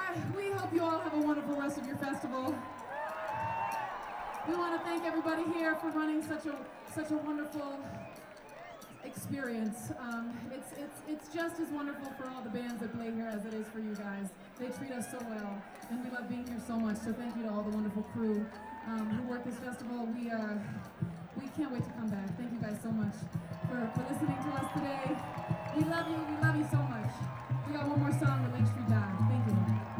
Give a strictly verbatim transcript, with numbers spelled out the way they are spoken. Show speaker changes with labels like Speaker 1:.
Speaker 1: we hope you all have a wonderful rest of your festival. We want to thank everybody here for running such a such a wonderful experience. Um, it's it's it's just as wonderful for all the bands that play here as it is for you guys. They treat us so well, and we love being here so much. So thank you to all the wonderful crew um, who work this festival. We uh, we can't wait to come back. Thank you guys so much for, for listening to us today. We love you. We love you so much. We got one more song with Lake Street Dive. Thank you.